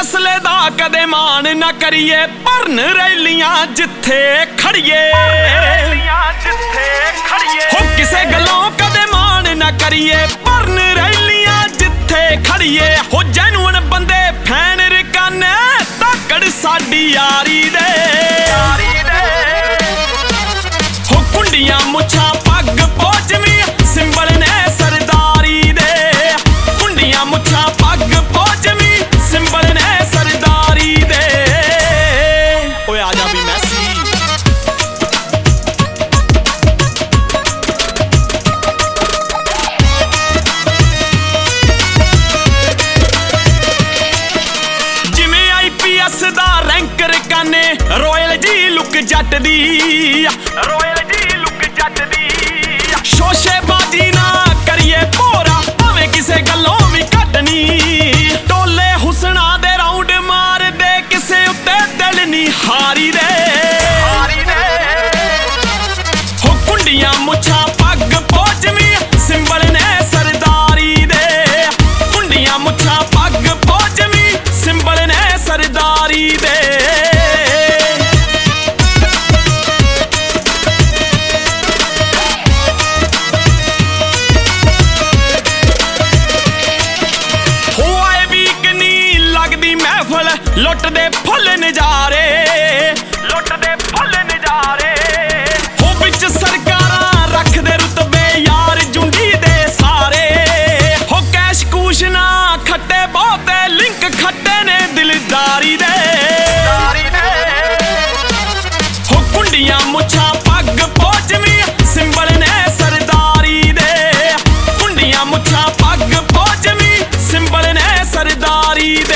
फैसले दा कदे मान ना करिए, भरन रैलियां जिथे खड़िए। हो किसे गलों कदे मान ना करिए, भरन रैलियां जिथे खड़िए। हो जैनुअन बंदे फैन रकाने, ताकड़ साडी यारी दे। हो कुंडियां मुछां पग पौचवी, सिंबल ने सरदारी दे। कुंडियां मुछां पग पौचवी, सिंबल ने सरदारी दे। ओए आजा भी मैसी। जिवें IPS दा रैंक रकाने, रॉयल जी लुक जट दी। रॉयल जी लुक जट दी। शोशेबाजी ना करिए भोरा, भावें किसे गल्लों भी घटनी। टोले हुसना दे राउंड मार दे, किसे उत्ते दिल नी हारी दे। हो कुंडियां मुछां पग पौचवी, सिंबल ने सरदारी दे। कुंडियां मुछां पग पौचवी, सिंबल ने सरदारी दे। लुट दे फुल नजारे, लुट दे फुल नजारे। हो विच सरकारां रख दे रुतबे, यार जुंडी दे सारे। हो कैश कूश ना खट्टे, बहुते लिंक खट्टे ने दिलदारी दे। हो कुंडियां मुछां पग पौचवी, सिंबल ने सरदारी दे। कुंडियां मुछां पग पौचवी, सिंबल ने सरदारी दे।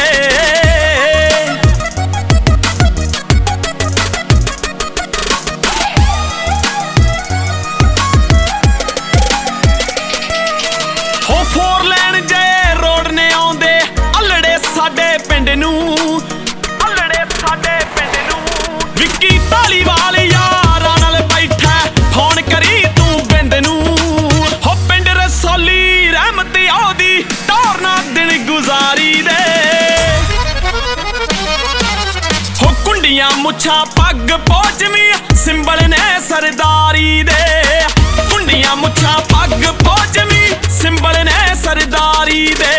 फोर लैन जे रोड ने आउंदे, अलड़े साडे पिंड नूं। अलड़े साडे पिंड नूं। विक्की धालीवाल यारां नाल बैठा, फोन करी तू बिंद नूं। हो पिंड रसौली रहमत औदी, टोरना दिन गुजारी दे। हो कुंडियां मुछां पग पौचवी, सिंबल ने सरदारी दे। कुंडियां मुछां पग पौचवी, सिंबल ने सरदारी दे।